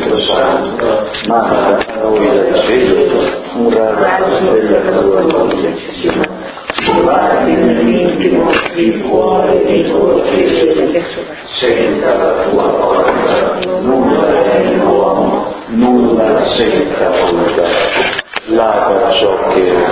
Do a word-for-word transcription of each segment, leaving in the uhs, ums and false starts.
Spirito Santo, manda a noi dal cielo un raggio della tua luce. Trovati nell'intimo il cuore di tuo Figlio, senza la tua volontà nulla è l'uomo, nulla senza volontà. Lava ciò che è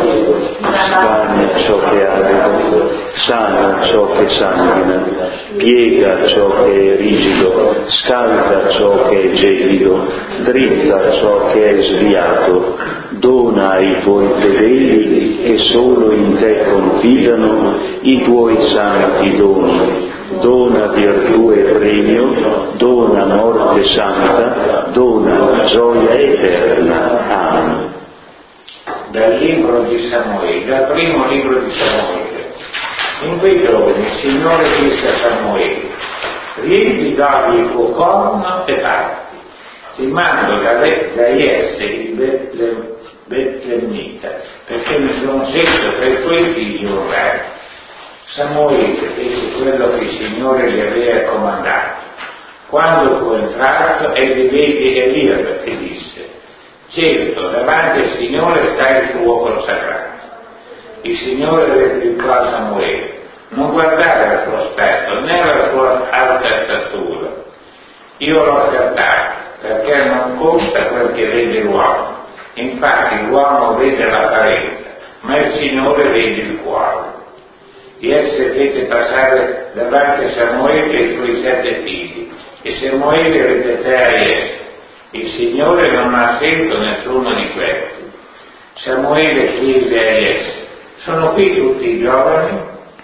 spagna ciò che è arido, sana ciò che sanguina, piega ciò che è rigido, scalda ciò che è gelido, dritta ciò che è sviato, dona ai tuoi fedeli che solo in te confidano i tuoi santi doni. Dona virtù e premio, dona morte santa, dona gioia eterna. Amen. Dal libro di Samuele, dal primo libro di Samuele. In quei giorni il Signore disse a Samuele: riempi d'olio il tuo corno e parti. Ti mando da, da Jesse il Betlemmita, perché mi sono scelto tra i tuoi figli un re. Samuele fece quello che il Signore gli aveva comandato. Quando fu entrato, egli vide Eliab e disse: certo, davanti al Signore sta il fuoco sacrato. Il Signore replicò a Samuele: non guardare al suo aspetto né alla sua alta statura. Io l'ho scartato, perché non conta quel che vede l'uomo. Infatti l'uomo vede l'apparenza, ma il Signore vede il cuore. Jesse fece passare davanti a Samuele i suoi sette figli, e Samuele ripeté a Jesse: il Signore non ha scelto nessuno di questi. Samuele chiese a Jesse: sono qui tutti i giovani?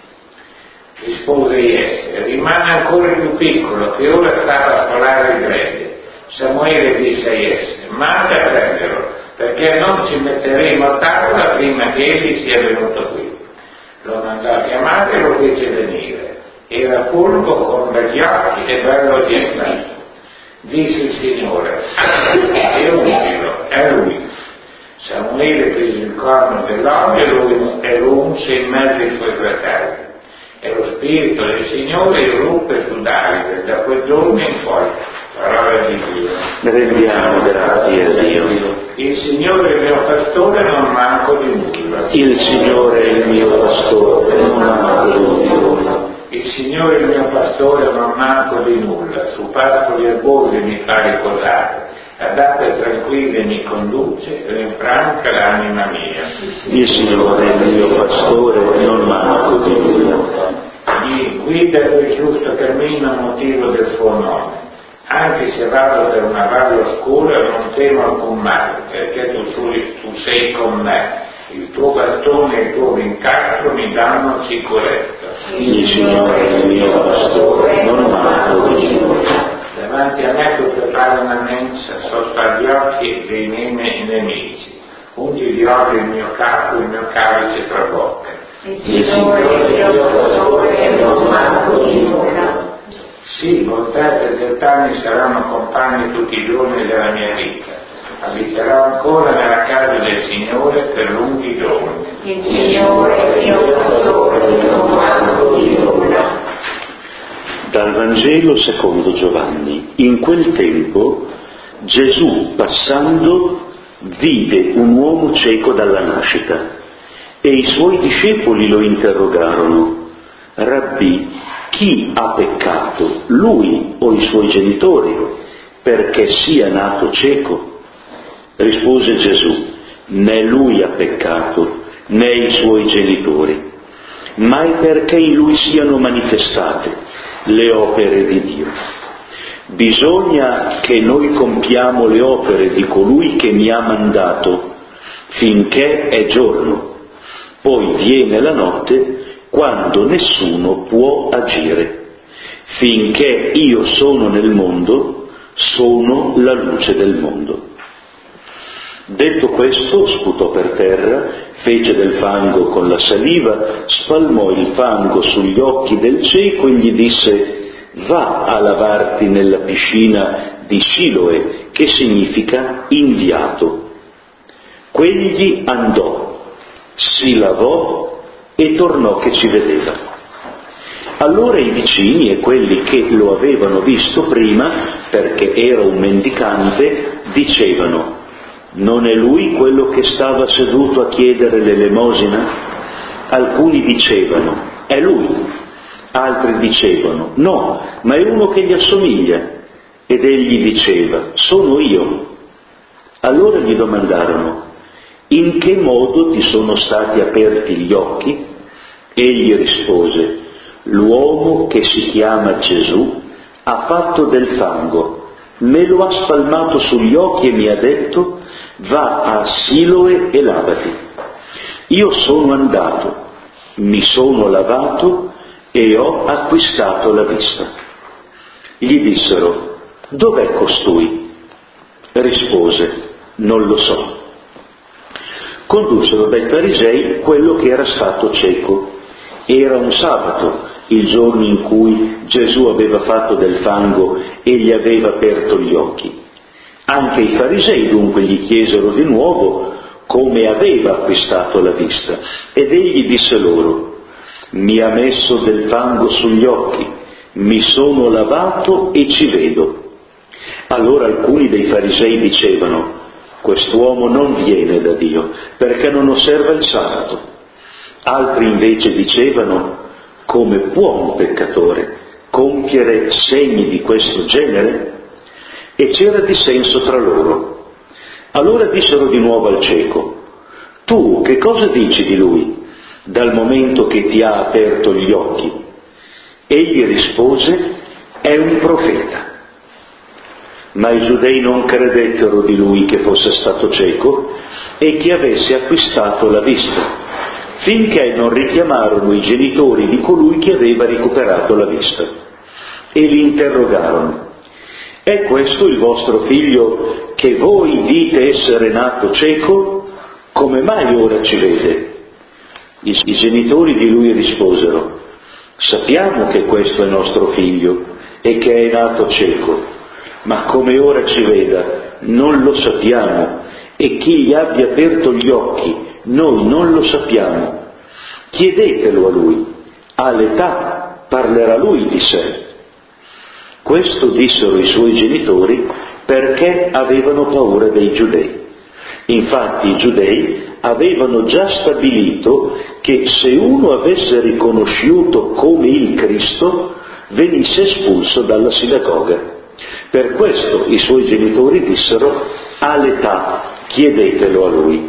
Rispose Jesse: rimane ancora più piccolo, che ora stava a scolare il grede. Samuele disse a Jesse: manda a prenderlo, perché non ci metteremo a tavola prima che egli sia venuto qui. Lo mandò a chiamare e lo fece venire. Era fulvo, con begli occhi e bello dietro. Disse il Signore: e ungilo, è lui. Samuele prese il corno dell'olio e lo unse in mezzo ai suoi fratelli. E lo Spirito del Signore irruppe su Davide da quel giorno in poi. Parola di Dio. Rendiamo grazie a Dio. Il Signore è il mio pastore, non manco di nulla. Il Signore è il mio pastore, non manco di nulla. Il Signore è il mio pastore, non manco di nulla. Su pascoli erbosi mi fa riposare, ad acque tranquille mi conduce, rinfranca l'anima mia. Il Signore è il mio pastore, non manco di nulla. Mi guida per il giusto cammino a motivo del suo nome. Anche se vado per una valle oscura non temo alcun male, perché tu, tu sei con me. Il tuo bastone e il tuo rincastro mi danno sicurezza. Il Signore è il mio pastore, non manco di nulla. Davanti a me tu prepari una mensa sotto agli occhi dei miei nemici. Ungi di olio il mio capo, il mio calice trabocca. Il Signore è il mio pastore, non manco di nulla. Sì, molteplici e trent'anni saranno compagni tutti i giorni della mia vita. Abiterò ancora nella casa del Signore per lunghi giorni. Il Signore è il mio pastore, non manco di nulla. Dal Vangelo secondo Giovanni. In quel tempo Gesù, passando, vide un uomo cieco dalla nascita e i suoi discepoli lo interrogarono: Rabbì, chi ha peccato, lui o i suoi genitori, perché sia nato cieco? Rispose Gesù: né lui ha peccato, né i suoi genitori, ma è perché in lui siano manifestate le opere di Dio. Bisogna che noi compiamo le opere di colui che mi ha mandato, finché è giorno. Poi viene la notte, quando nessuno può agire. Finché io sono nel mondo, sono la luce del mondo. Detto questo, sputò per terra, fece del fango con la saliva, spalmò il fango sugli occhi del cieco e gli disse: va a lavarti nella piscina di Siloe, che significa inviato. Quegli andò, si lavò e tornò che ci vedeva. Allora i vicini e quelli che lo avevano visto prima, perché era un mendicante, dicevano: non è lui quello che stava seduto a chiedere l'elemosina? Alcuni dicevano: è lui. Altri dicevano: no, ma è uno che gli assomiglia. Ed egli diceva: sono io. Allora gli domandarono: in che modo ti sono stati aperti gli occhi? Egli rispose: l'uomo che si chiama Gesù ha fatto del fango, me lo ha spalmato sugli occhi e mi ha detto: va a Siloe e lavati. Io sono andato, mi sono lavato e ho acquistato la vista. Gli dissero: dov'è costui? Rispose: non lo so. Condussero dai farisei quello che era stato cieco. Era un sabato, il giorno in cui Gesù aveva fatto del fango e gli aveva aperto gli occhi. Anche i farisei dunque gli chiesero di nuovo come aveva acquistato la vista, ed egli disse loro: mi ha messo del fango sugli occhi, mi sono lavato e ci vedo. Allora alcuni dei farisei dicevano: quest'uomo non viene da Dio, perché non osserva il sabato. Altri invece dicevano: come può un peccatore compiere segni di questo genere? E c'era dissenso tra loro. Allora dissero di nuovo al cieco: tu che cosa dici di lui, dal momento che ti ha aperto gli occhi? Egli rispose: è un profeta. Ma i giudei non credettero di lui che fosse stato cieco e che avesse acquistato la vista, finché non richiamarono i genitori di colui che aveva recuperato la vista. E li interrogarono: è questo il vostro figlio che voi dite essere nato cieco? Come mai ora ci vede? I, i genitori di lui risposero: sappiamo che questo è nostro figlio e che è nato cieco, ma come ora ci veda non lo sappiamo, e chi gli abbia aperto gli occhi noi non lo sappiamo. Chiedetelo a lui, all'età parlerà lui di sé. Questo dissero i suoi genitori perché avevano paura dei giudei. Infatti i giudei avevano già stabilito che se uno avesse riconosciuto come il Cristo venisse espulso dalla sinagoga. Per questo i suoi genitori dissero: all'età chiedetelo a lui.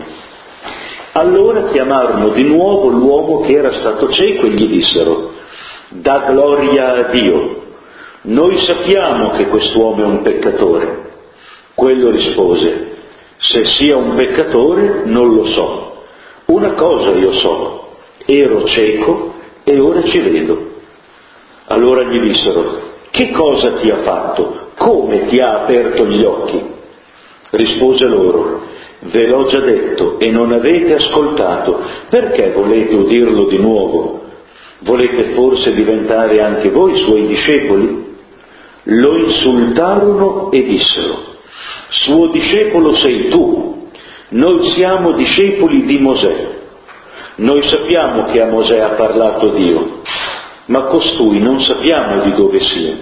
Allora chiamarono di nuovo l'uomo che era stato cieco e gli dissero: dà gloria a Dio, noi sappiamo che quest'uomo è un peccatore. Quello rispose: se sia un peccatore non lo so. Una cosa io so, ero cieco e ora ci vedo. Allora gli dissero: che cosa ti ha fatto? Come ti ha aperto gli occhi? Rispose loro: ve l'ho già detto e non avete ascoltato, perché volete udirlo di nuovo? Volete forse diventare anche voi suoi discepoli? Lo insultarono e dissero: suo discepolo sei tu, noi siamo discepoli di Mosè. Noi sappiamo che a Mosè ha parlato Dio, ma costui non sappiamo di dove sia.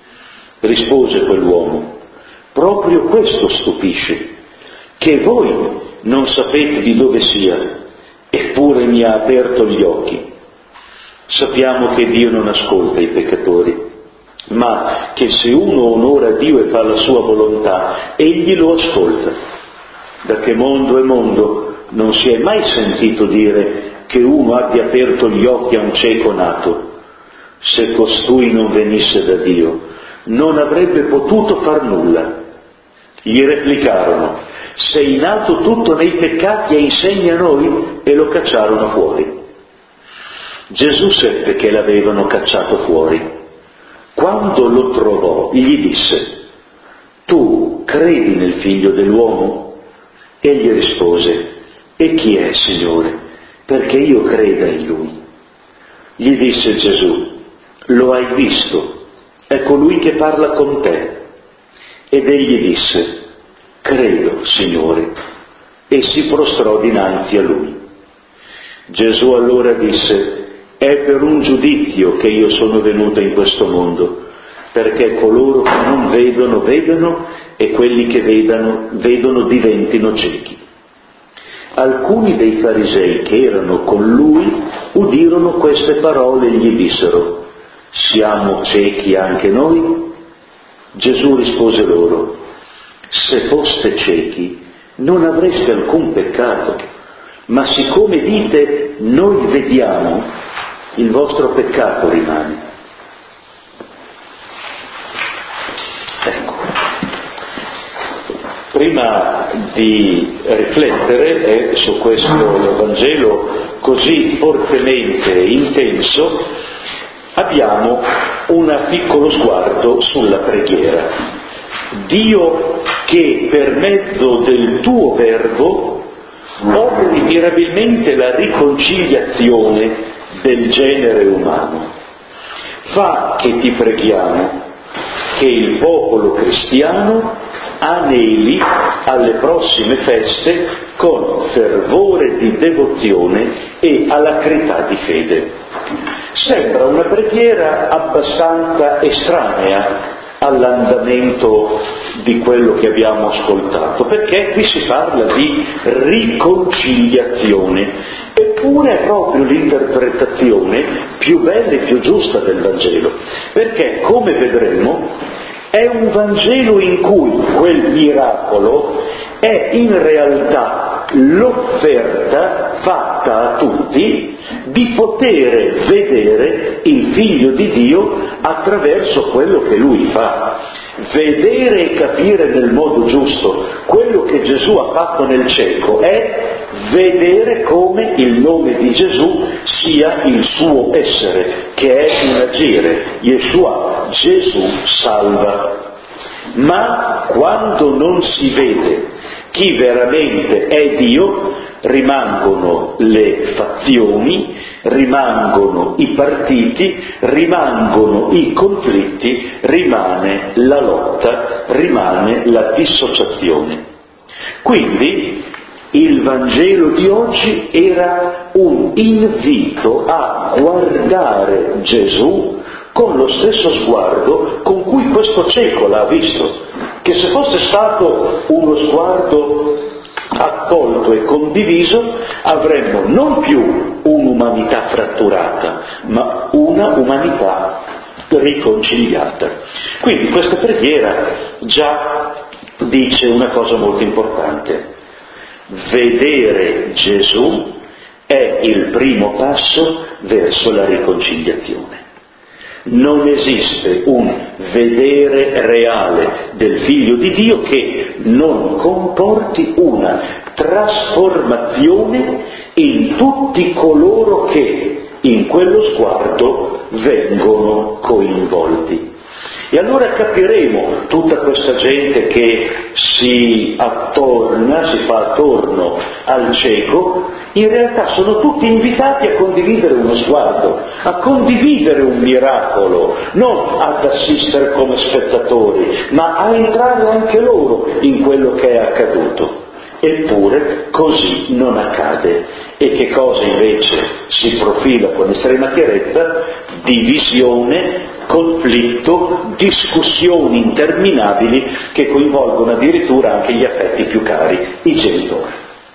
Rispose quell'uomo: proprio questo stupisce, che voi non sapete di dove sia, eppure mi ha aperto gli occhi. Sappiamo che Dio non ascolta i peccatori, ma che se uno onora Dio e fa la sua volontà, egli lo ascolta. Da che mondo è mondo non si è mai sentito dire che uno abbia aperto gli occhi a un cieco nato. Se costui non venisse da Dio, non avrebbe potuto far nulla. Gli replicarono: sei nato tutto nei peccati e insegni a noi? E lo cacciarono fuori. Gesù seppe che l'avevano cacciato fuori. Quando lo trovò, gli disse: tu credi nel Figlio dell'uomo? Egli rispose: e chi è, Signore, perché io creda in Lui? Gli disse Gesù: lo hai visto, è colui che parla con te. Ed egli disse: credo, Signore, e si prostrò dinanzi a Lui. Gesù allora disse: È per un giudizio che io sono venuto in questo mondo, perché coloro che non vedono vedano e quelli che vedano, vedono diventino ciechi. Alcuni dei farisei che erano con lui udirono queste parole e gli dissero: siamo ciechi anche noi? Gesù rispose loro: se foste ciechi non avreste alcun peccato, ma siccome dite noi vediamo, il vostro peccato rimane. Ecco, prima di riflettere eh, su questo Vangelo così fortemente intenso, abbiamo un piccolo sguardo sulla preghiera. Dio che per mezzo del tuo verbo operi mirabilmente la riconciliazione del genere umano. Fa che ti preghiamo che il popolo cristiano aneli alle prossime feste con fervore di devozione e alacrità di fede. Sembra una preghiera abbastanza estranea all'andamento di quello che abbiamo ascoltato, perché qui si parla di riconciliazione, eppure è proprio l'interpretazione più bella e più giusta del Vangelo, perché, come vedremo, è un Vangelo in cui quel miracolo è in realtà l'offerta fatta a tutti di poter vedere il Figlio di Dio attraverso quello che Lui fa. Vedere e capire nel modo giusto quello che Gesù ha fatto nel cieco è vedere come il nome di Gesù sia il suo essere, che è un agire. Yeshua, Gesù salva. Ma quando non si vede chi veramente è Dio, rimangono le fazioni, rimangono i partiti, rimangono i conflitti, rimane la lotta, rimane la dissociazione. Quindi il Vangelo di oggi era un invito a guardare Gesù con lo stesso sguardo con cui questo cieco l'ha visto, che se fosse stato uno sguardo accolto e condiviso avremmo non più un'umanità fratturata, ma una umanità riconciliata. Quindi questa preghiera già dice una cosa molto importante: vedere Gesù è il primo passo verso la riconciliazione. Non esiste un vedere reale del Figlio di Dio che non comporti una trasformazione in tutti coloro che in quello sguardo vengono coinvolti. E allora capiremo tutta questa gente che si attorna, si fa attorno al cieco, in realtà sono tutti invitati a condividere uno sguardo, a condividere un miracolo, non ad assistere come spettatori, ma a entrare anche loro in quello che è accaduto. Eppure così non accade. E che cosa invece si profila con estrema chiarezza? Divisione, conflitto, discussioni interminabili che coinvolgono addirittura anche gli affetti più cari, i genitori.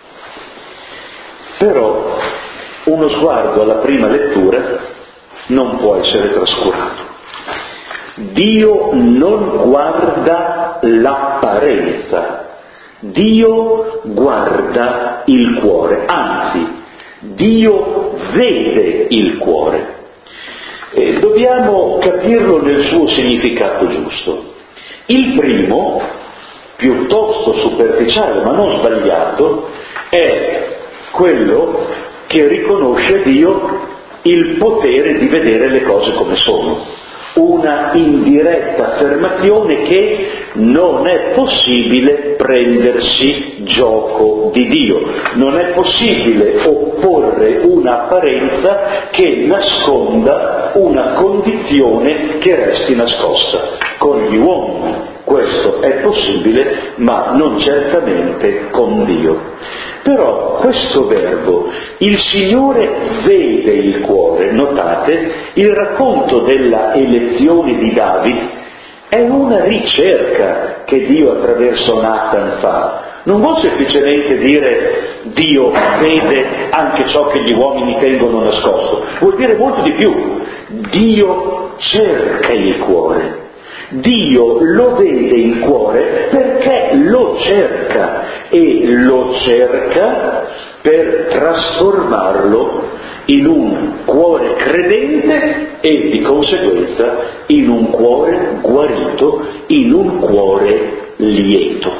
Però uno sguardo alla prima lettura non può essere trascurato. Dio non guarda l'apparenza, Dio guarda il cuore, anzi, Dio vede il cuore. E dobbiamo capirlo nel suo significato giusto. Il primo, piuttosto superficiale ma non sbagliato, è quello che riconosce a Dio il potere di vedere le cose come sono. Una indiretta affermazione che non è possibile prendersi gioco di Dio, non è possibile opporre un'apparenza che nasconda una condizione che resti nascosta. Con gli uomini Questo è possibile, ma non certamente con Dio. Però questo verbo, il Signore vede il cuore, notate, il racconto della elezione di Davide è una ricerca che Dio attraverso Nathan fa. Non vuol semplicemente dire Dio vede anche ciò che gli uomini tengono nascosto, vuol dire molto di più. Dio cerca il cuore. Dio lo vede il cuore perché lo cerca e lo cerca per trasformarlo in un cuore credente e di conseguenza in un cuore guarito, in un cuore lieto.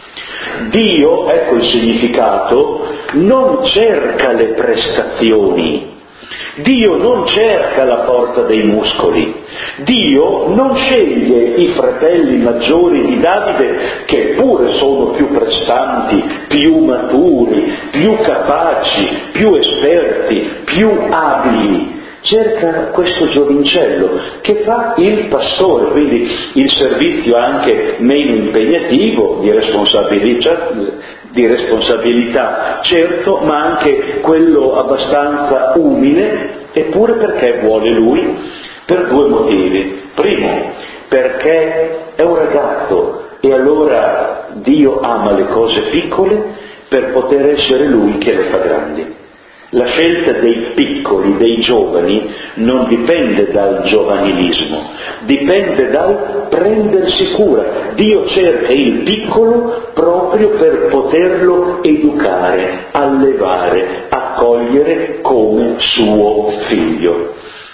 Dio, ecco il significato, non cerca le prestazioni. Dio non cerca la porta dei muscoli. Dio non sceglie i fratelli maggiori di Davide, che pure sono più prestanti, più maturi, più capaci, più esperti, più abili. Cerca questo giovincello che fa il pastore, quindi il servizio anche meno impegnativo, di responsabilità, di responsabilità certo, ma anche quello abbastanza umile, eppure perché vuole lui? Per due motivi. Primo, perché è un ragazzo e allora Dio ama le cose piccole per poter essere lui che le fa grandi. La scelta dei piccoli, dei giovani, non dipende dal giovanilismo, dipende dal prendersi cura. Dio cerca il piccolo proprio per poterlo educare, allevare, accogliere come suo figlio.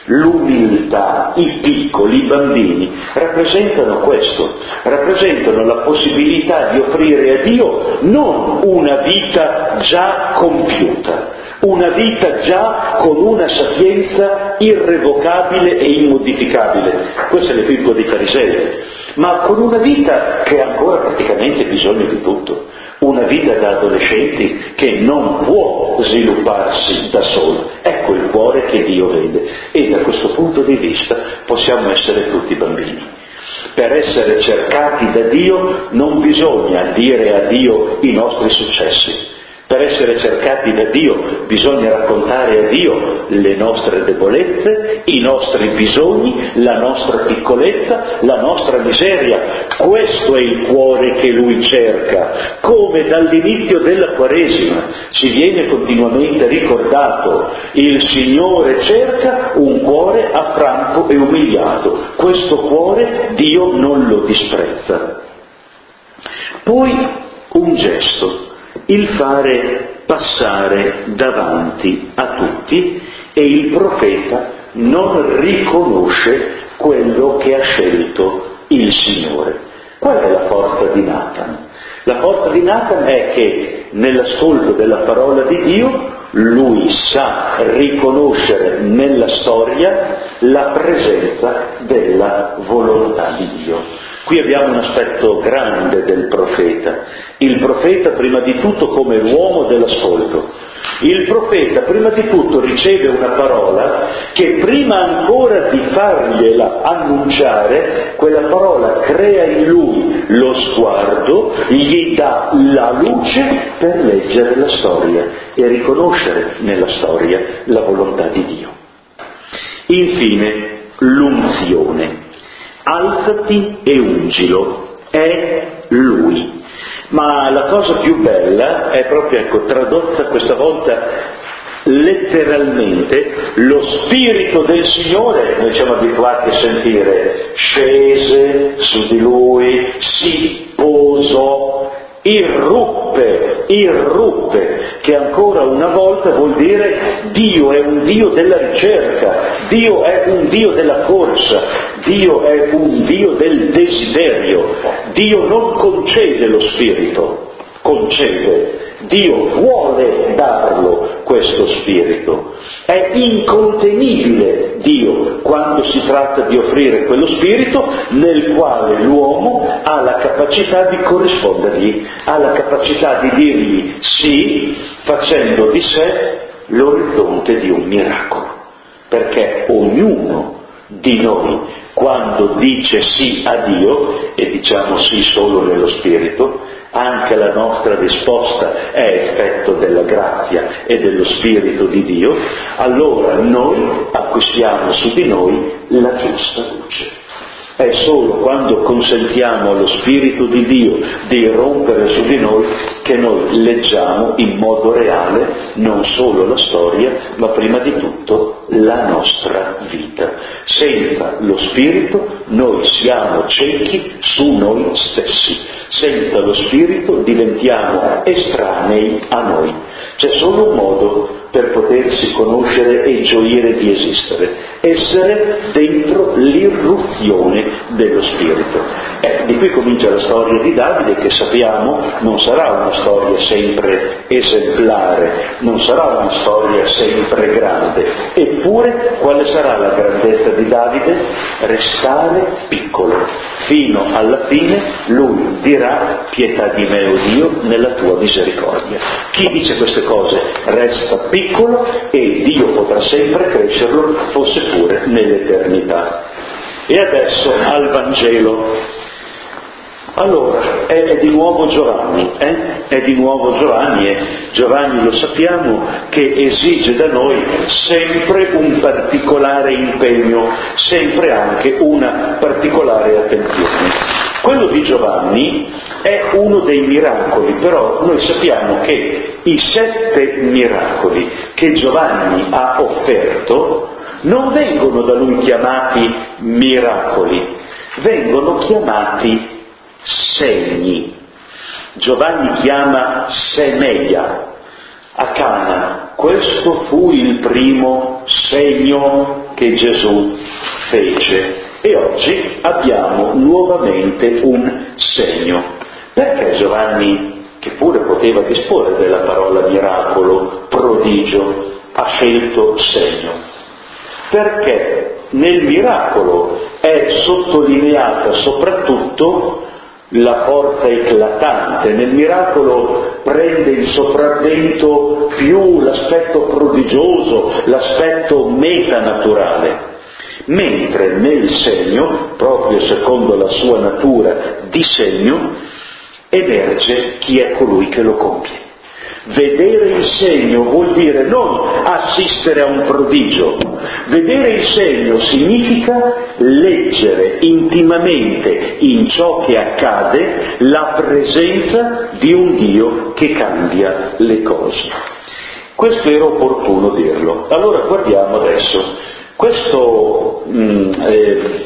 L'umiltà, i piccoli, i bambini, rappresentano questo, rappresentano la possibilità di offrire a Dio non una vita già compiuta, una vita già con una sapienza irrevocabile e immodificabile. Questo è l'equivoco dei farisei, ma con una vita che ha ancora praticamente bisogno di tutto, una vita da adolescenti che non può svilupparsi da solo. Ecco il cuore che Dio vede, e da questo punto di vista possiamo essere tutti bambini. Per essere cercati da Dio non bisogna dire a Dio i nostri successi. Per essere cercati da Dio bisogna raccontare a Dio le nostre debolezze, i nostri bisogni, la nostra piccolezza, la nostra miseria. Questo è il cuore che Lui cerca, come dall'inizio della Quaresima ci viene continuamente ricordato: il Signore cerca un cuore affranto e umiliato. Questo cuore Dio non lo disprezza. Poi un gesto. Il fare passare davanti a tutti, e il profeta non riconosce quello che ha scelto il Signore. Qual è la forza di Nathan? La forza di Nathan è che nell'ascolto della parola di Dio lui sa riconoscere nella storia la presenza della volontà di Dio. Qui abbiamo un aspetto grande del profeta. Il profeta prima di tutto come uomo dell'ascolto. Il profeta prima di tutto riceve una parola che prima ancora di fargliela annunciare, quella parola crea in lui lo sguardo, gli dà la luce per leggere la storia e riconoscere nella storia la volontà di Dio. Infine, l'unzione. Alzati e ungilo, è Lui. Ma la cosa più bella è proprio, ecco, tradotta questa volta letteralmente: lo Spirito del Signore, noi siamo abituati a sentire, scese su di Lui, si posò, irruppe, irruppe, che ancora una volta vuol dire Dio è un Dio della ricerca, Dio è un Dio della corsa, Dio è un Dio del desiderio. Dio non concede lo Spirito, concede. Dio vuole darlo questo Spirito. È incontenibile Dio quando si tratta di offrire quello Spirito nel quale l'uomo ha la capacità di corrispondergli, ha la capacità di dirgli sì, facendo di sé l'orizzonte di un miracolo. Perché ognuno di noi quando dice sì a Dio, e diciamo sì solo nello Spirito, anche la nostra risposta è effetto della grazia e dello Spirito di Dio, allora noi acquistiamo su di noi la giusta luce. È solo quando consentiamo allo Spirito di Dio di rompere su di noi che noi leggiamo in modo reale non solo la storia, ma prima di tutto la nostra vita. Senza lo Spirito noi siamo ciechi su noi stessi. Senza lo Spirito diventiamo estranei a noi. C'è solo un modo per potersi conoscere e gioire di esistere: essere dentro l'irruzione dello Spirito. Eh, di qui comincia la storia di Davide, che sappiamo non sarà una storia sempre esemplare, non sarà una storia sempre grande. Eppure quale sarà la grandezza di Davide? Restare piccolo. Fino alla fine lui dirà: pietà di me, o Dio, nella tua misericordia. Chi dice queste cose resta piccolo e Dio potrà sempre crescerlo, fosse pure nell'eternità. E adesso al Vangelo. Allora, è, è di nuovo Giovanni, eh? È di nuovo Giovanni, e Giovanni lo sappiamo che esige da noi sempre un particolare impegno, sempre anche una particolare attenzione. Quello di Giovanni è uno dei miracoli, però noi sappiamo che i sette miracoli che Giovanni ha offerto non vengono da lui chiamati miracoli, vengono chiamati segni. Giovanni chiama semeia a Cana. Questo fu il primo segno che Gesù fece, e oggi abbiamo nuovamente un segno. Perché Giovanni, che pure poteva disporre della parola miracolo, prodigio, ha scelto segno? Perché nel miracolo è sottolineata soprattutto la forza eclatante. Nel miracolo prende il sopravvento più l'aspetto prodigioso, l'aspetto metanaturale, mentre nel segno, proprio secondo la sua natura di segno, emerge chi è colui che lo compie. Vedere il segno vuol dire non assistere a un prodigio. Vedere il segno significa leggere intimamente in ciò che accade la presenza di un Dio che cambia le cose. Questo era opportuno dirlo. Allora guardiamo adesso. Questo, mh, eh,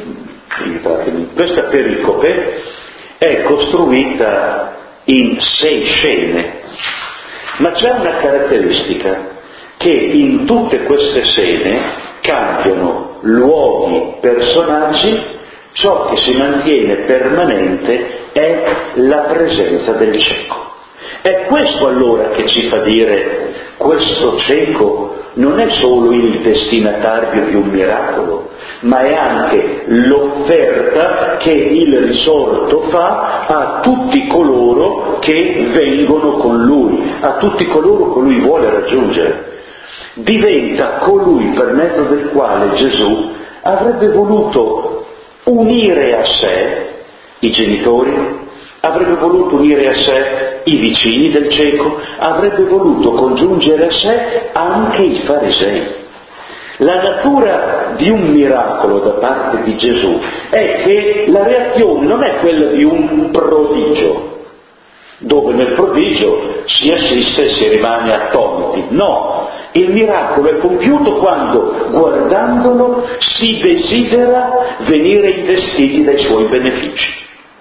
questa pericope è costruita in sei scene. Ma c'è una caratteristica, che in tutte queste scene cambiano luoghi, personaggi, ciò che si mantiene permanente è la presenza del cieco. È questo allora che ci fa dire: questo cieco non è solo il destinatario di un miracolo, ma è anche l'offerta che il risorto fa a tutti coloro che vengono con lui, a tutti coloro che lui vuole raggiungere. Diventa colui per mezzo del quale Gesù avrebbe voluto unire a sé i genitori, avrebbe voluto unire a sé i vicini del cieco, avrebbe voluto congiungere a sé anche i farisei. La natura di un miracolo da parte di Gesù è che la reazione non è quella di un prodigio, dove nel prodigio si assiste e si rimane attoniti. No, il miracolo è compiuto quando, guardandolo, si desidera venire investiti dai suoi benefici.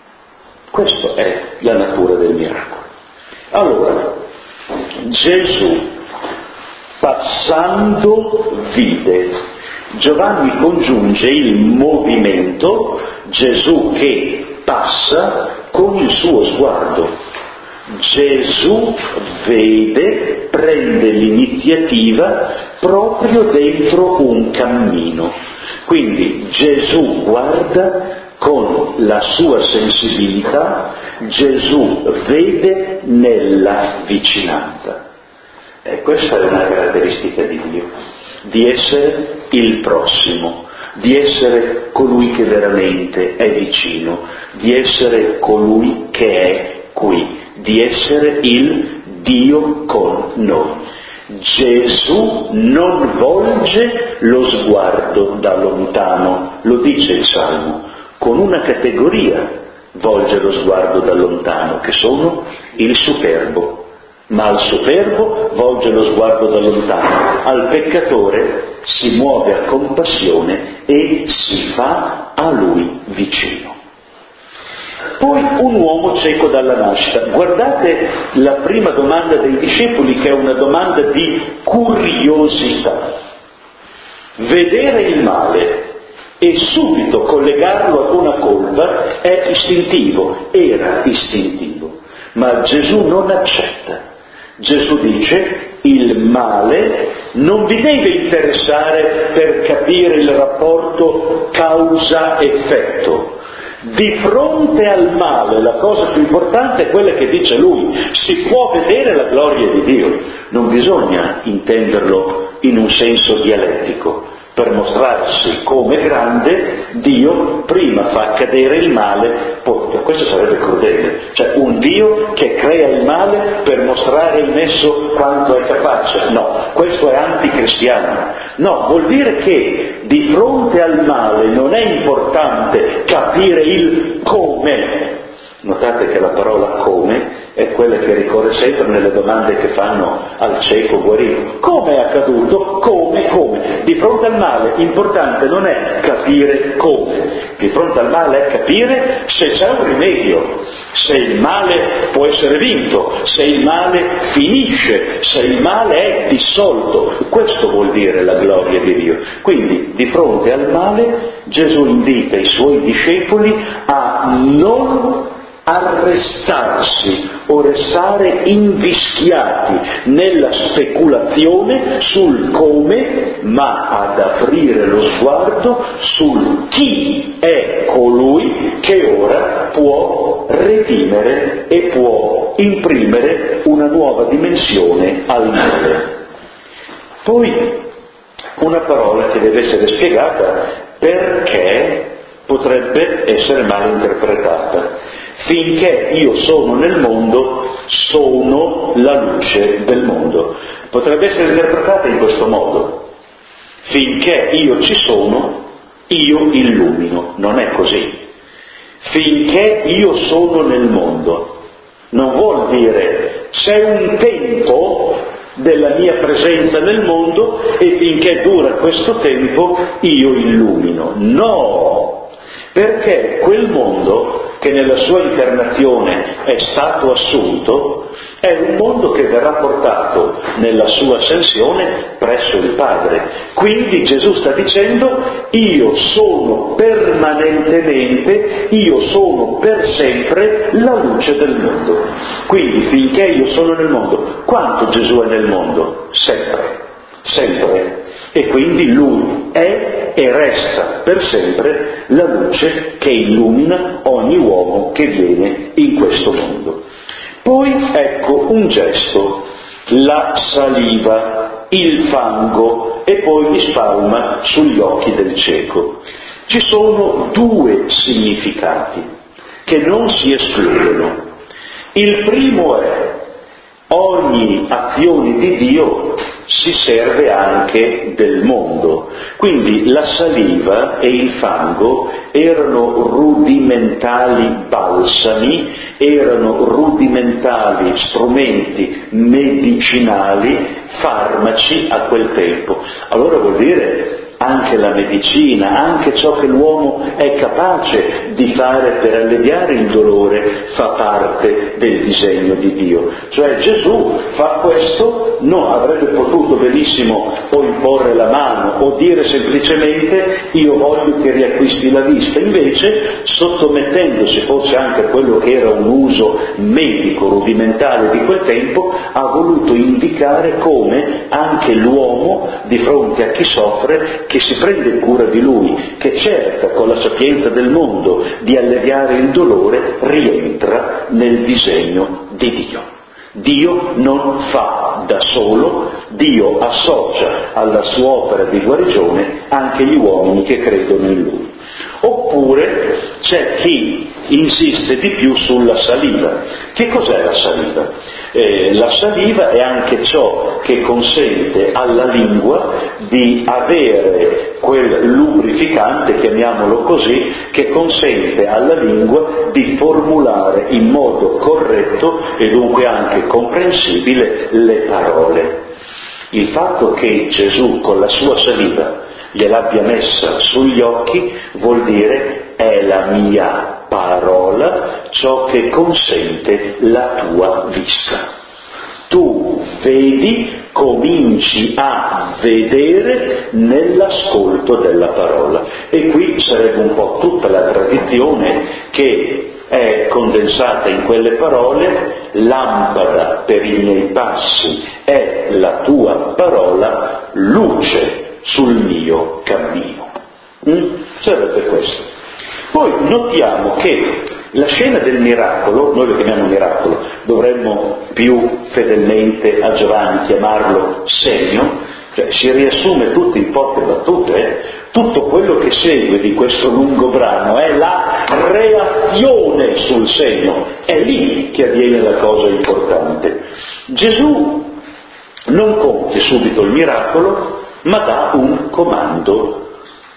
Questa è la natura del miracolo. Allora, Gesù passando vide. Giovanni congiunge il movimento Gesù che passa con il suo sguardo. Gesù vede, prende l'iniziativa proprio dentro un cammino. Quindi Gesù guarda con la sua sensibilità, Gesù vede nella vicinanza. E questa è una caratteristica di Dio, di essere il prossimo, di essere colui che veramente è vicino, di essere colui che è qui, di essere il Dio con noi. Gesù non volge lo sguardo da lontano, lo dice il Salmo, con una categoria volge lo sguardo da lontano, che sono il superbo. Ma al superbo volge lo sguardo da lontano, al peccatore si muove a compassione e si fa a lui vicino. Poi un uomo cieco dalla nascita. Guardate la prima domanda dei discepoli, che è una domanda di curiosità. Vedere il male e subito collegarlo ad una colpa è istintivo, era istintivo, ma Gesù non accetta. Gesù dice: il male non vi deve interessare per capire il rapporto causa-effetto. Di fronte al male la cosa più importante è quella che dice lui: si può vedere la gloria di Dio. Non bisogna intenderlo in un senso dialettico. Per mostrarsi come grande, Dio prima fa cadere il male, poi, questo sarebbe crudele, cioè un Dio che crea il male per mostrare in esso quanto è capace. No, questo è anticristiano. No, vuol dire che di fronte al male non è importante capire il come. Notate che la parola come è quella che ricorre sempre nelle domande che fanno al cieco guarito. Come è accaduto? Come? Come? Di fronte al male l'importante non è capire come, di fronte al male è capire se c'è un rimedio, se il male può essere vinto, se il male finisce, se il male è dissolto. Questo vuol dire la gloria di Dio. Quindi di fronte al male Gesù invita i suoi discepoli a non arrestarsi o restare invischiati nella speculazione sul come, ma ad aprire lo sguardo sul chi è colui che ora può redimere e può imprimere una nuova dimensione al male. Poi una parola che deve essere spiegata perché potrebbe essere mal interpretata. Finché io sono nel mondo, sono la luce del mondo. Potrebbe essere interpretata in questo modo: finché io ci sono, io illumino. Non è così. Finché io sono nel mondo non vuol dire c'è un tempo della mia presenza nel mondo e finché dura questo tempo io illumino. No! Perché quel mondo che nella sua incarnazione è stato assunto è un mondo che verrà portato nella sua ascensione presso il Padre. Quindi Gesù sta dicendo: io sono permanentemente, io sono per sempre la luce del mondo. Quindi finché io sono nel mondo, quanto Gesù è nel mondo? Sempre, sempre. E quindi Lui è e resta per sempre la luce che illumina ogni uomo che viene in questo mondo. Poi ecco un gesto, la saliva, il fango, e poi li spalma sugli occhi del cieco. Ci sono due significati che non si escludono. Il primo è: ogni azione di Dio si serve anche del mondo. Quindi la saliva e il fango erano rudimentali balsami, erano rudimentali strumenti medicinali, farmaci a quel tempo. Allora vuol dire anche la medicina, anche ciò che l'uomo è capace di fare per alleviare il dolore fa parte del disegno di Dio. Cioè Gesù fa questo, no, avrebbe potuto benissimo o imporre la mano o dire semplicemente: io voglio che riacquisti la vista. Invece, sottomettendosi forse anche a quello che era un uso medico rudimentale di quel tempo, ha voluto indicare come anche l'uomo, di fronte a chi soffre, che si prende cura di lui, che cerca con la sapienza del mondo di alleviare il dolore, rientra nel disegno di Dio. Dio non fa fa da solo, Dio associa alla sua opera di guarigione anche gli uomini che credono in Lui. Oppure c'è chi insiste di più sulla saliva. Che cos'è la saliva? Eh, la saliva è anche ciò che consente alla lingua di avere quel lubrificante, chiamiamolo così, che consente alla lingua di formulare in modo corretto e dunque anche comprensibile le parole. Il fatto che Gesù con la sua saliva gliel'abbia messa sugli occhi vuol dire è la mia parola ciò che consente la tua vista. Tu vedi, cominci a vedere nell'ascolto della parola. E qui sarebbe un po' tutta la tradizione che è condensata in quelle parole: lampada per i miei passi è la tua parola, luce sul mio cammino. Mm? Sarebbe questo. Poi notiamo che la scena del miracolo, noi lo chiamiamo miracolo, dovremmo più fedelmente a Giovanni chiamarlo segno, cioè si riassume tutto in poche battute, eh? Tutto quello che segue di questo lungo brano è la reazione sul segno, è lì che avviene la cosa importante. Gesù non compie subito il miracolo, ma dà un comando,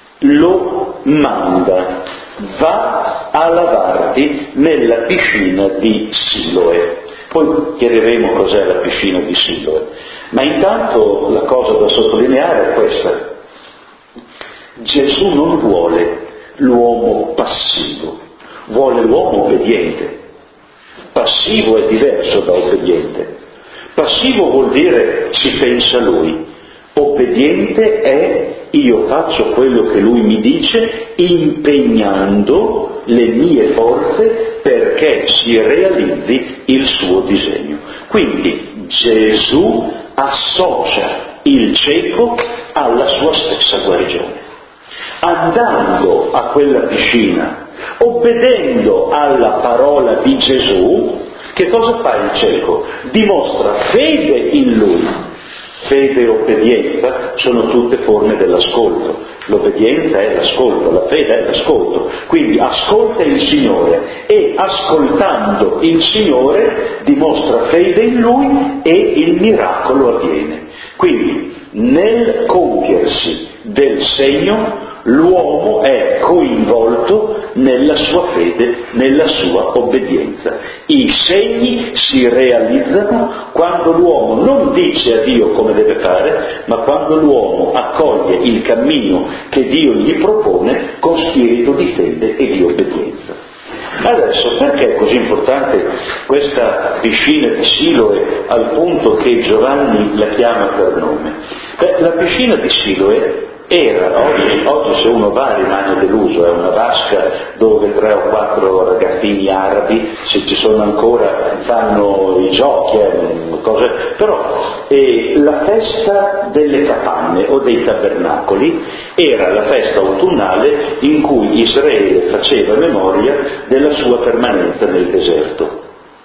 lo manda: va a lavarti nella piscina di Siloe. Poi chiederemo cos'è la piscina di Siloe, ma intanto la cosa da sottolineare è questa: Gesù non vuole l'uomo passivo, vuole l'uomo obbediente. Passivo è diverso da obbediente. Passivo vuol dire ci pensa lui, obbediente è io faccio quello che lui mi dice, impegnando le mie forze perché si realizzi il suo disegno. Quindi Gesù associa il cieco alla sua stessa guarigione. Andando a quella piscina, obbedendo alla parola di Gesù, che cosa fa il cieco? Dimostra fede in lui. Fede e obbedienza sono tutte forme dell'ascolto. L'obbedienza è l'ascolto, la fede è l'ascolto. Quindi ascolta il Signore e ascoltando il Signore dimostra fede in Lui e il miracolo avviene. Quindi nel compiersi del segno l'uomo è coinvolto nella sua fede, nella sua obbedienza. I segni si realizzano quando l'uomo non dice a Dio come deve fare, ma quando l'uomo accoglie il cammino che Dio gli propone con spirito di fede e di obbedienza. Adesso, perché è così importante questa piscina di Siloe al punto che Giovanni la chiama per nome? Beh, la piscina di Siloe era, oggi, oggi se uno va rimane deluso, è una vasca dove tre o quattro ragazzini arabi, se ci sono ancora, fanno i giochi, eh, cose, però eh, la festa delle capanne o dei tabernacoli era la festa autunnale in cui Israele faceva memoria della sua permanenza nel deserto.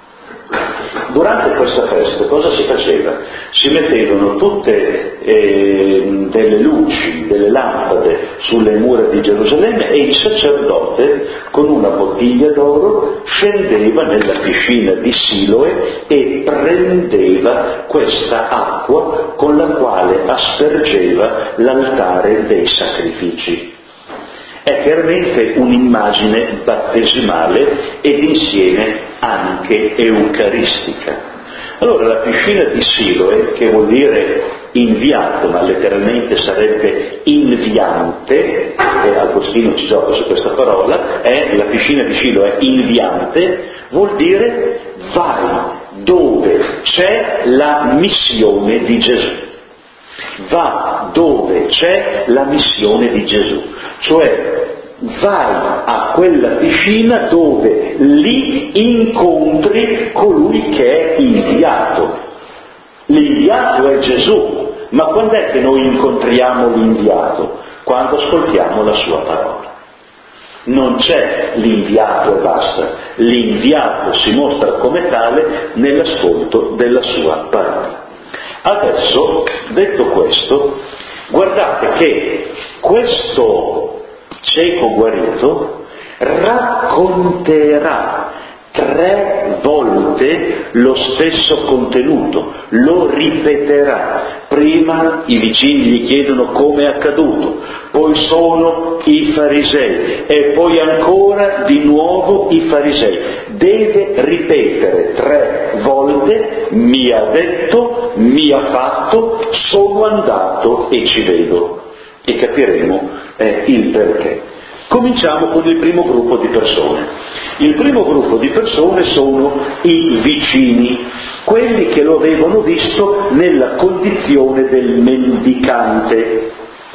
Durante questa festa cosa si faceva? Si mettevano tutte eh, delle luci, delle lampade sulle mura di Gerusalemme e il sacerdote con una bottiglia d'oro scendeva nella piscina di Siloe e prendeva questa acqua con la quale aspergeva l'altare dei sacrifici. È chiaramente un'immagine battesimale ed insieme anche eucaristica. Allora la piscina di Siloe, che vuol dire inviato, ma letteralmente sarebbe inviante, e Agostino ci gioca su questa parola, è la piscina di Siloe è inviante, vuol dire vai dove c'è la missione di Gesù. Va dove c'è la missione di Gesù, cioè vai a quella piscina dove lì incontri colui che è inviato. L'inviato è Gesù, ma quando è che noi incontriamo l'inviato? Quando ascoltiamo la sua parola. Non c'è l'inviato e basta, l'inviato si mostra come tale nell'ascolto della sua parola. Adesso, detto questo, guardate che questo cieco guarito racconterà tre volte lo stesso contenuto, lo ripeterà. Prima i vicini gli chiedono come è accaduto, poi sono i farisei e poi ancora di nuovo i farisei. Deve ripetere tre volte: mi ha detto, mi ha fatto, sono andato e ci vedo. E capiremo eh, il perché. Cominciamo con il primo gruppo di persone. Il primo gruppo di persone sono i vicini, quelli che lo avevano visto nella condizione del mendicante.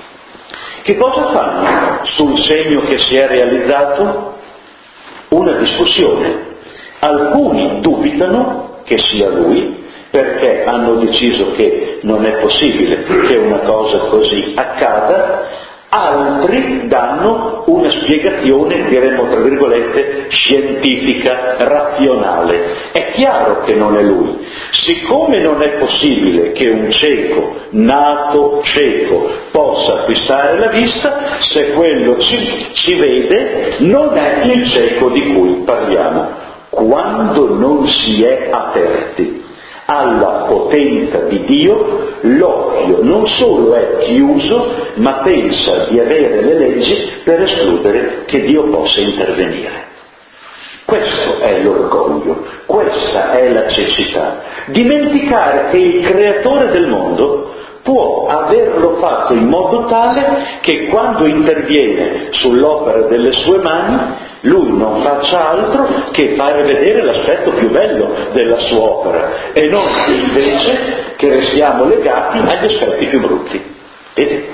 Che cosa fanno sul segno che si è realizzato? Una discussione. Alcuni dubitano che sia lui, perché hanno deciso che non è possibile che una cosa così accada. Altri danno una spiegazione, diremmo tra virgolette, scientifica, razionale. È chiaro che non è lui. Siccome non è possibile che un cieco, nato cieco, possa acquistare la vista, se quello ci, ci vede, non è il cieco di cui parliamo. Quando non si è aperti alla potenza di Dio, l'occhio non solo è chiuso, ma pensa di avere le leggi per escludere che Dio possa intervenire. Questo è l'orgoglio, questa è la cecità. Dimenticare che il creatore del mondo può averlo fatto in modo tale che quando interviene sull'opera delle sue mani, lui non faccia altro che fare vedere l'aspetto più bello della sua opera e non invece che restiamo legati agli aspetti più brutti. Vedete?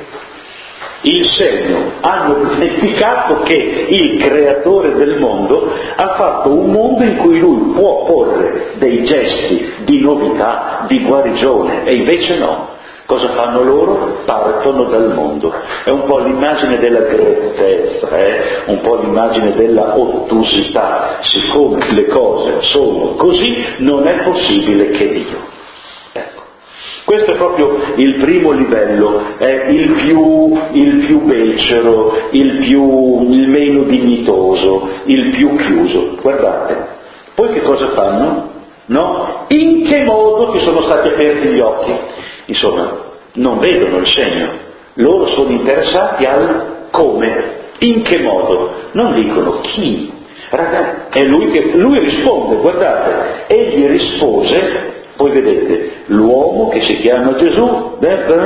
Il segno, hanno dimenticato che il creatore del mondo ha fatto un mondo in cui lui può porre dei gesti di novità, di guarigione, e invece no. Cosa fanno loro? Partono dal mondo. È un po' l'immagine della grettezza, eh? un po' l'immagine della ottusità. Siccome le cose sono così, non è possibile che Dio. Ecco. Questo è proprio il primo livello, è il più, il più becero, il, più, il meno dignitoso, il più chiuso. Guardate, poi che cosa fanno? No? In che modo ti sono stati aperti gli occhi? Insomma, non vedono il segno, loro sono interessati al come, in che modo, non dicono chi. Ragazzi, è lui che lui risponde, guardate, egli rispose, voi vedete, l'uomo che si chiama Gesù,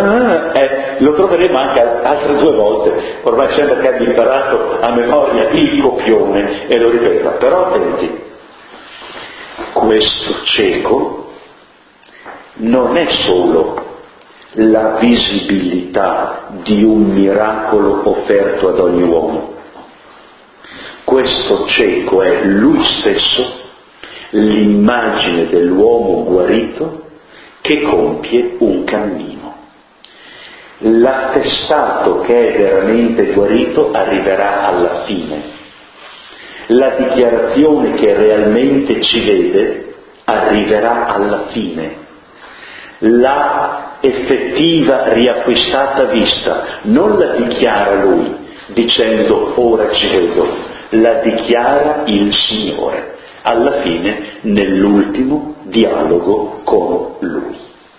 eh, lo troveremo anche altre due volte, ormai sembra che abbia imparato a memoria il copione e lo ripeta, però attenti, questo cieco non è solo la visibilità di un miracolo offerto ad ogni uomo. Questo cieco è lui stesso, l'immagine dell'uomo guarito che compie un cammino. L'attestato che è veramente guarito arriverà alla fine. La dichiarazione che realmente ci vede arriverà alla fine. La effettiva riacquistata vista non la dichiara lui dicendo ora ci vedo, la dichiara il Signore alla fine nell'ultimo dialogo con lui.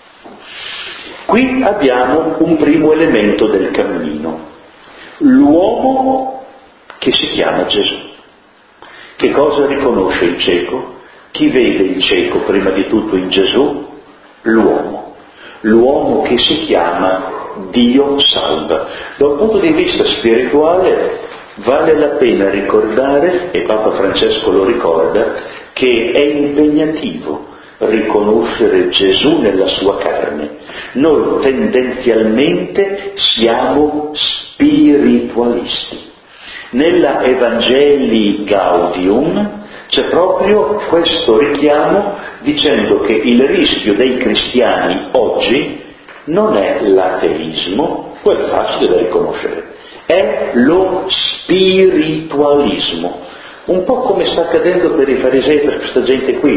Qui abbiamo un primo elemento del cammino, l'uomo che si chiama Gesù. Che cosa riconosce il cieco? Chi vede il cieco prima di tutto in Gesù? L'uomo, l'uomo che si chiama Dio salva. Da un punto di vista spirituale vale la pena ricordare, e Papa Francesco lo ricorda, che è impegnativo riconoscere Gesù nella sua carne. Noi tendenzialmente siamo spiritualisti. Nella Evangelii Gaudium c'è proprio questo richiamo dicendo che il rischio dei cristiani oggi non è l'ateismo, quello è facile da riconoscere, è lo spiritualismo, un po' come sta accadendo per i farisei, per questa gente qui.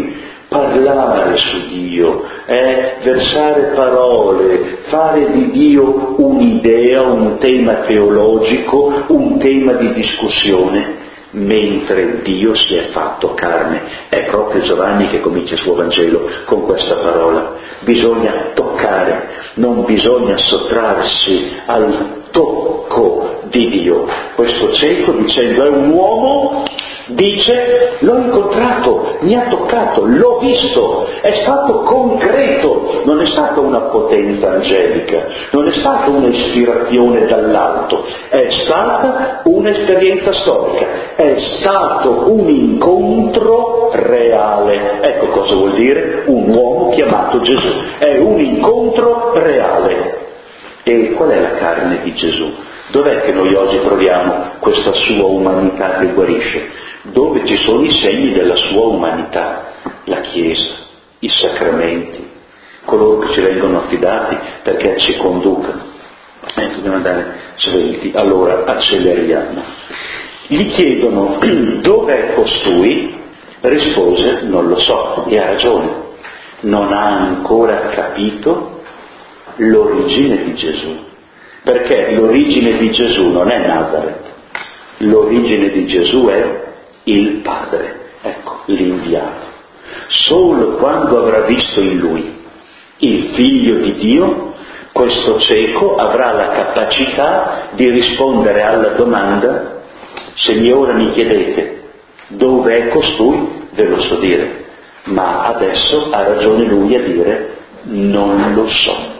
parlare su Dio, eh, versare parole, fare di Dio un'idea, un tema teologico, un tema di discussione, mentre Dio si è fatto carne. È proprio Giovanni che comincia il suo Vangelo con questa parola. Bisogna toccare, non bisogna sottrarsi al tocco di Dio. Questo cieco, dicendo è un uomo, dice l'ho incontrato, mi ha toccato, l'ho visto, è stato concreto, non è stata una potenza angelica, non è stata un'ispirazione dall'alto, è stata un'esperienza storica, è stato un incontro reale. Ecco cosa vuol dire un uomo chiamato Gesù, è un incontro reale. E qual è la carne di Gesù? Dov'è che noi oggi troviamo questa sua umanità che guarisce? Dove ci sono i segni della sua umanità? La Chiesa, i sacramenti, coloro che ci vengono affidati perché ci conducano. Eh, dobbiamo andare svelti, allora acceleriamo. Gli chiedono dov'è costui? Rispose non lo so, e ha ragione, non ha ancora capito l'origine di Gesù, perché l'origine di Gesù non è Nazareth, l'origine di Gesù è il Padre, ecco, l'inviato. Solo quando avrà visto in lui il Figlio di Dio, questo cieco avrà la capacità di rispondere alla domanda: se ora mi chiedete dove è costui, ve lo so dire, ma adesso ha ragione lui a dire non lo so.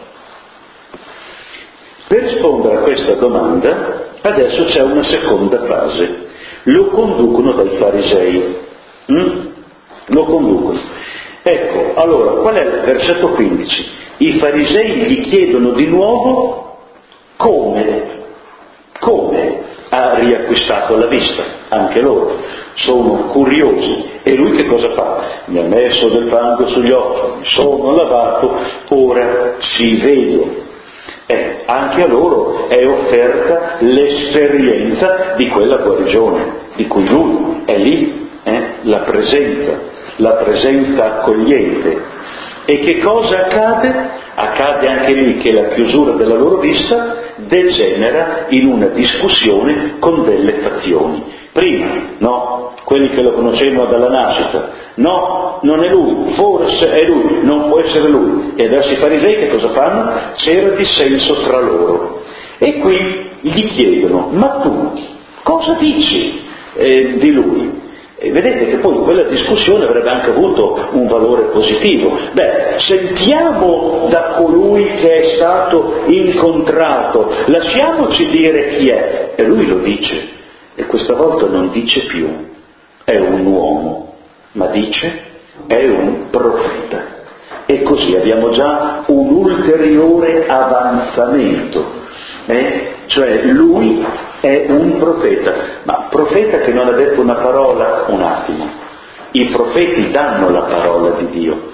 Per rispondere a questa domanda, adesso c'è una seconda fase. Lo conducono dai farisei. Mm? Lo conducono. Ecco, allora, qual è il versetto quindici? I farisei gli chiedono di nuovo come, come ha riacquistato la vista. Anche loro sono curiosi. E lui che cosa fa? Mi ha messo del fango sugli occhi, mi sono lavato, ora ci vedo. Eh, anche a loro è offerta l'esperienza di quella guarigione, di cui lui è lì, eh, la presenza, la presenza accogliente. E che cosa accade? Accade anche lì che la chiusura della loro vista degenera in una discussione con delle fazioni. Prima, no, quelli che lo conoscevano dalla nascita, no, non è lui, forse è lui, non può essere lui. E adesso i farisei che cosa fanno? C'era dissenso tra loro. E qui gli chiedono: ma tu cosa dici eh, di lui? E vedete che poi quella discussione avrebbe anche avuto un valore positivo. Beh, sentiamo da colui che è stato incontrato, lasciamoci dire chi è. E lui lo dice, e questa volta non dice più è un uomo, ma dice è un profeta. E così abbiamo già un ulteriore avanzamento. Eh? Cioè lui è un profeta, ma profeta che non ha detto una parola, un attimo. I profeti danno la parola di Dio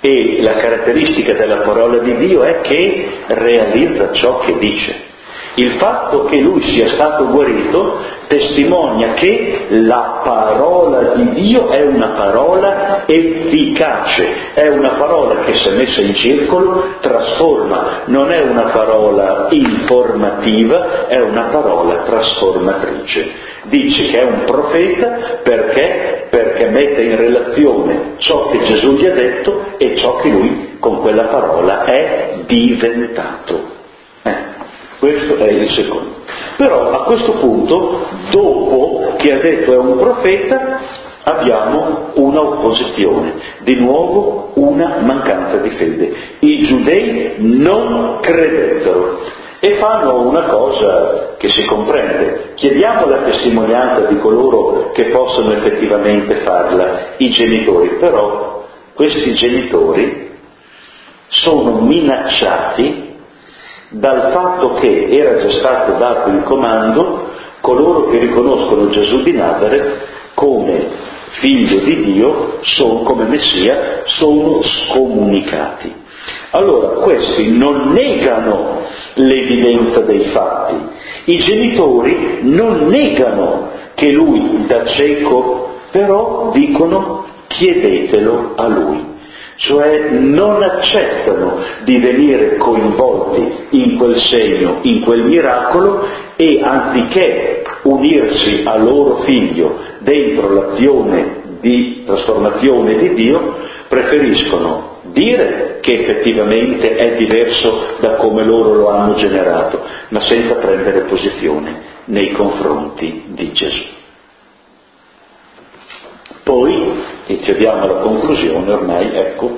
e la caratteristica della parola di Dio è che realizza ciò che dice. Il fatto che lui sia stato guarito testimonia che la parola di Dio è una parola efficace, è una parola che se messa in circolo trasforma, non è una parola informativa, è una parola trasformatrice. Dice che è un profeta perché? Perché mette in relazione ciò che Gesù gli ha detto e ciò che lui con quella parola è diventato. Eh. Questo è il secondo. Però a questo punto, dopo che ha detto è un profeta, abbiamo una opposizione, di nuovo una mancanza di fede. I giudei non credettero e fanno una cosa che si comprende: chiediamo la testimonianza di coloro che possono effettivamente farla, i genitori. Però questi genitori sono minacciati dal fatto che era già stato dato il comando: coloro che riconoscono Gesù di Nazareth come figlio di Dio, sono, come Messia, sono scomunicati. Allora questi non negano l'evidenza dei fatti, i genitori non negano che lui da cieco, però dicono chiedetelo a lui. cioè non accettano di venire coinvolti in quel segno, in quel miracolo, e anziché unirsi al loro figlio dentro l'azione di trasformazione di Dio, preferiscono dire che effettivamente è diverso da come loro lo hanno generato, ma senza prendere posizione nei confronti di Gesù. Poi, e ci abbiamo alla conclusione ormai, ecco,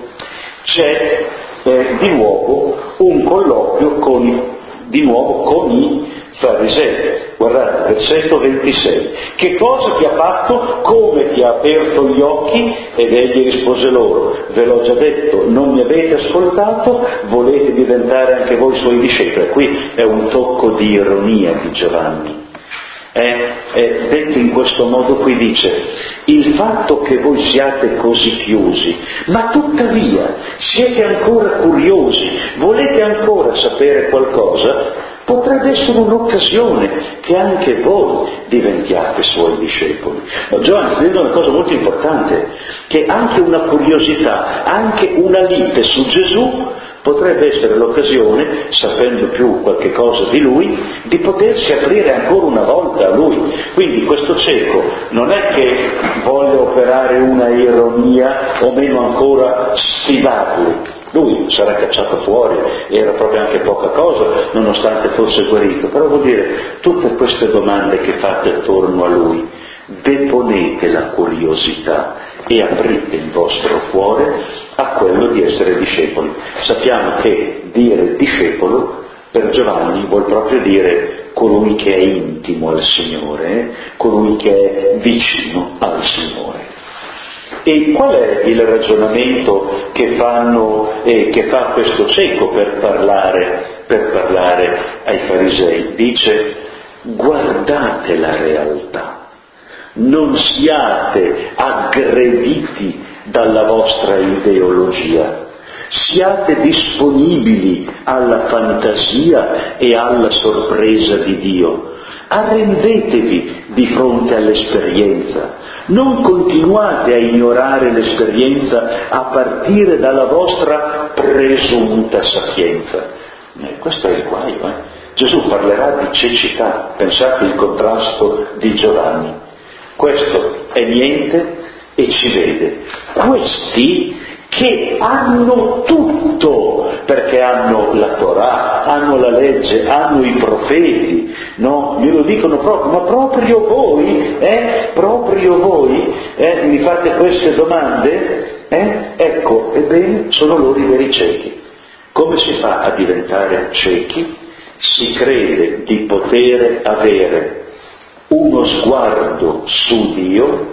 c'è eh, di nuovo un colloquio con, di nuovo con i farisei. Guardate, versetto ventisei. Che cosa ti ha fatto? Come ti ha aperto gli occhi? Ed egli rispose loro: ve l'ho già detto, non mi avete ascoltato, volete diventare anche voi suoi discepoli. Qui è un tocco di ironia di Giovanni. Eh, eh, detto in questo modo qui dice: il fatto che voi siate così chiusi, ma tuttavia siete ancora curiosi, volete ancora sapere qualcosa, potrebbe essere un'occasione che anche voi diventiate suoi discepoli. Giovanni sta dicendo una cosa molto importante, che anche una curiosità, anche una lite su Gesù potrebbe essere l'occasione, sapendo più qualche cosa di Lui, di potersi aprire ancora una volta a Lui. Quindi questo cieco non è che voglia operare una ironia o meno ancora sfidarli. Lui sarà cacciato fuori, era proprio anche poca cosa, nonostante fosse guarito. Però vuol dire, tutte queste domande che fate attorno a Lui, deponete la curiosità e aprite il vostro cuore a quello di essere discepoli. Sappiamo che dire discepolo per Giovanni vuol proprio dire colui che è intimo al Signore, eh? colui che è vicino al Signore. E qual è il ragionamento che fanno eh, che fa questo cieco per parlare, per parlare ai farisei? Dice: guardate la realtà, non siate aggrediti dalla vostra ideologia, siate disponibili alla fantasia e alla sorpresa di Dio. Arrendetevi di fronte all'esperienza, non continuate a ignorare l'esperienza a partire dalla vostra presunta sapienza. Eh, questo è il guaio, eh? Gesù parlerà di cecità, pensate il contrasto di Giovanni. Questo è niente e ci vede. Questi che hanno tutto, perché hanno la Torah, hanno la legge, hanno i profeti, no? Glielo dicono proprio, ma proprio voi, eh? Proprio voi, eh? Mi fate queste domande? Eh? Ecco, ebbene, sono loro i veri ciechi. Come si fa a diventare ciechi? Si crede di poter avere uno sguardo su Dio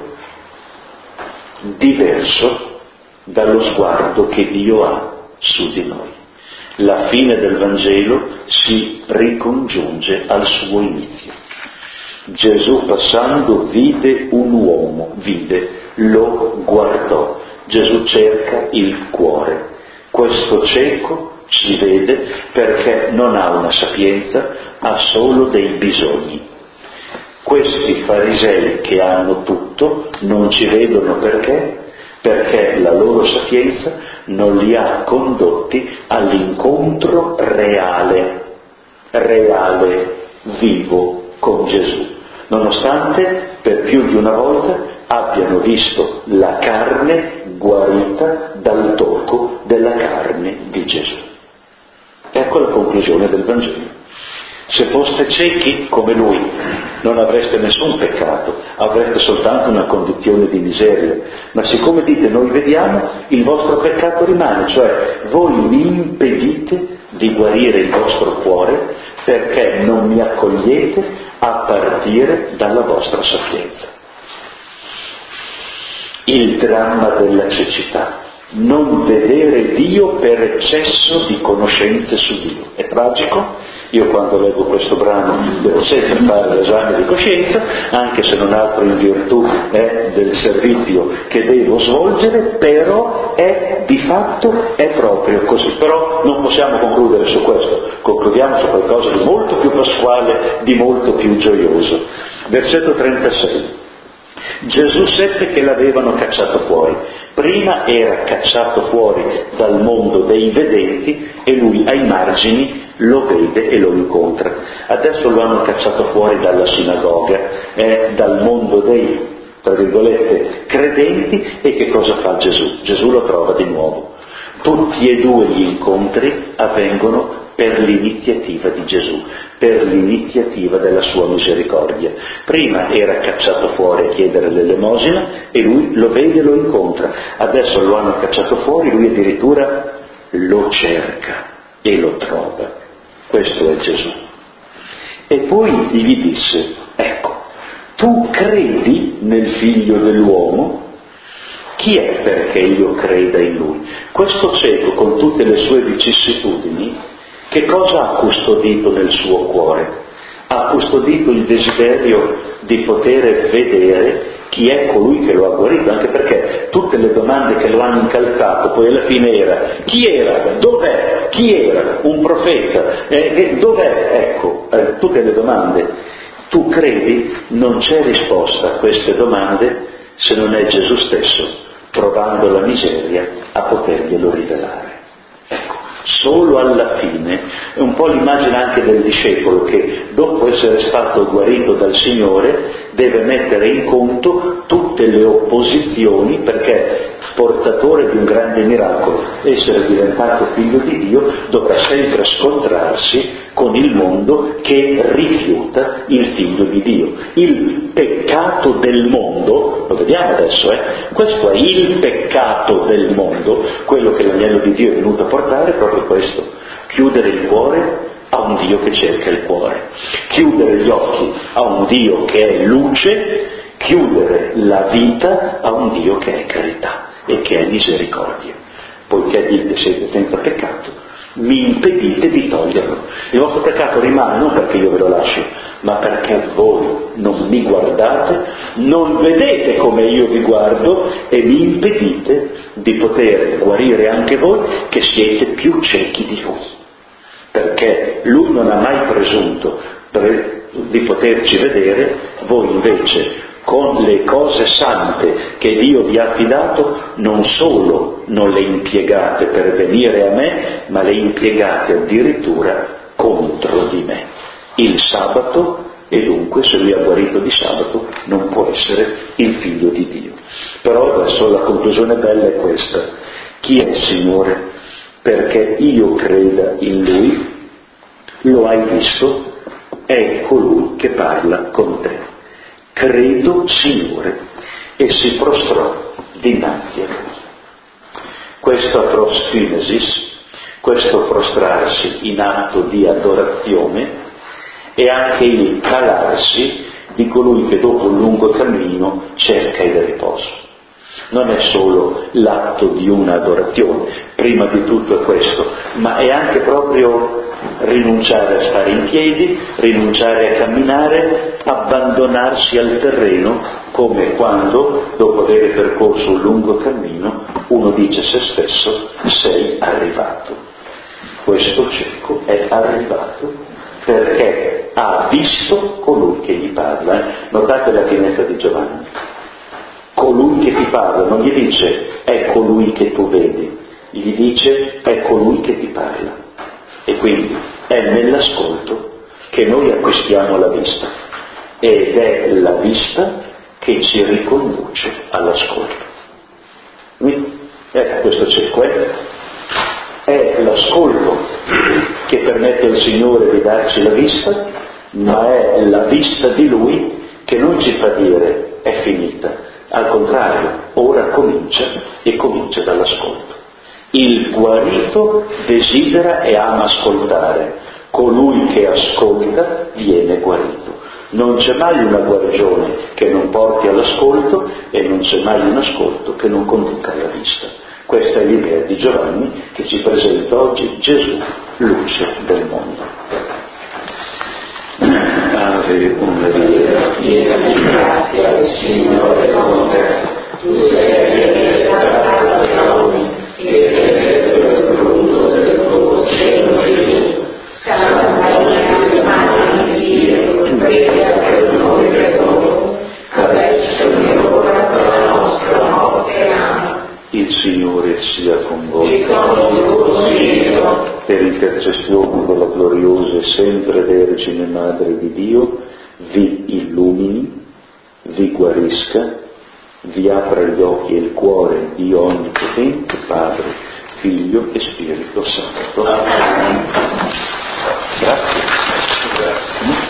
diverso dallo sguardo che Dio ha su di noi. La fine del Vangelo si ricongiunge al suo inizio. Gesù passando vide un uomo, vide, lo guardò. Gesù cerca il cuore. Questo cieco ci vede perché non ha una sapienza, ha solo dei bisogni. Questi farisei che hanno tutto non ci vedono perché? Perché la loro sapienza non li ha condotti all'incontro reale, reale, vivo con Gesù, nonostante per più di una volta abbiano visto la carne guarita dal tocco della carne di Gesù. Ecco la conclusione del Vangelo. Se foste ciechi come lui, non avreste nessun peccato, avreste soltanto una condizione di miseria. Ma siccome dite noi vediamo, il vostro peccato rimane, cioè voi mi impedite di guarire il vostro cuore perché non mi accogliete a partire dalla vostra sapienza. Il dramma della cecità. Non vedere Dio per eccesso di conoscenze su Dio. È tragico. Io quando leggo questo brano devo sempre fare l'esame di coscienza, anche se non altro in virtù eh, del servizio che devo svolgere, però è di fatto è proprio così. Però non possiamo concludere su questo, concludiamo su qualcosa di molto più pasquale, di molto più gioioso. Versetto trentasei. Gesù seppe che l'avevano cacciato fuori. Prima era cacciato fuori dal mondo dei vedenti e lui ai margini lo vede e lo incontra. Adesso lo hanno cacciato fuori dalla sinagoga, eh, dal mondo dei, tra virgolette, credenti, e che cosa fa Gesù? Gesù lo trova di nuovo. Tutti e due gli incontri avvengono per l'iniziativa di Gesù, per l'iniziativa della sua misericordia. Prima era cacciato fuori a chiedere l'elemosina e lui lo vede e lo incontra. Adesso lo hanno cacciato fuori, lui addirittura lo cerca e lo trova. Questo è Gesù. E poi gli disse: ecco, tu credi nel Figlio dell'uomo? Chi è perché io creda in lui? Questo cieco, con tutte le sue vicissitudini, che cosa ha custodito nel suo cuore? Ha custodito il desiderio di poter vedere chi è colui che lo ha guarito, anche perché tutte le domande che lo hanno incalzato poi alla fine era: chi era? Dov'è? Chi era? Un profeta? Eh, dov'è? Ecco, eh, tutte le domande. Tu credi? Non c'è risposta a queste domande se non è Gesù stesso, trovando la miseria, a poterglielo rivelare. Ecco, solo alla fine, è un po' l'immagine anche del discepolo che dopo essere stato guarito dal Signore deve mettere in conto tutte le opposizioni, perché portatore di un grande miracolo, essere diventato figlio di Dio, dovrà sempre scontrarsi con il mondo che rifiuta il figlio di Dio. Il peccato del mondo, lo vediamo adesso, eh? questo è il peccato del mondo, quello che l'agnello di Dio è venuto a portare, è proprio questo: chiudere il cuore a un Dio che cerca il cuore, chiudere gli occhi a un Dio che è luce, chiudere la vita a un Dio che è carità e che è misericordia. Poiché dite siete senza peccato, mi impedite di toglierlo. Il vostro peccato rimane non perché io ve lo lascio, ma perché voi non mi guardate, non vedete come io vi guardo e mi impedite di poter guarire anche voi che siete più ciechi di lui. Perché lui non ha mai presunto di poterci vedere, voi invece con le cose sante che Dio vi ha affidato non solo non le impiegate per venire a me, ma le impiegate addirittura contro di me. Il sabato, e dunque se lui ha guarito di sabato, non può essere il figlio di Dio. Però adesso la conclusione bella è questa: chi è, Signore, perché io creda in lui? Lo hai visto? È colui che parla con te. Credo, Signore, e si prostrò dinanzi a lui. Questa proskinesis, questo prostrarsi in atto di adorazione, è anche il calarsi di colui che dopo un lungo cammino cerca il riposo. Non è solo l'atto di un'adorazione, prima di tutto è questo, ma è anche proprio rinunciare a stare in piedi, rinunciare a camminare, abbandonarsi al terreno, come quando, dopo aver percorso un lungo cammino, uno dice a se stesso: sei arrivato. Questo cieco è arrivato perché ha visto colui che gli parla. Notate la finezza di Giovanni. Colui che ti parla non gli dice è colui che tu vedi, gli dice è colui che ti parla. E quindi è nell'ascolto che noi acquistiamo la vista, ed è la vista che ci riconduce all'ascolto. Ecco, questo cieco è, è l'ascolto che permette al Signore di darci la vista, ma è la vista di Lui che non ci fa dire è finita. Al contrario, ora comincia, e comincia dall'ascolto. Il guarito desidera e ama ascoltare, colui che ascolta viene guarito. Non c'è mai una guarigione che non porti all'ascolto e non c'è mai un ascolto che non conduca alla vista. Questa è l'idea di Giovanni che ci presenta oggi Gesù, luce del mondo. Ave Maria, piena di grazia, il Signore è con te. Tu sei benedetta tra le donne, e benedetto il frutto del tuo seno, Gesù. Santa Maria, Madre di Dio, prega per noi peccatori, adesso voi, per intercessione della gloriosa e sempre Vergine Madre di Dio, vi illumini, vi guarisca, vi apra gli occhi e il cuore di Onnipotente Padre, Figlio e Spirito Santo. Grazie. Grazie.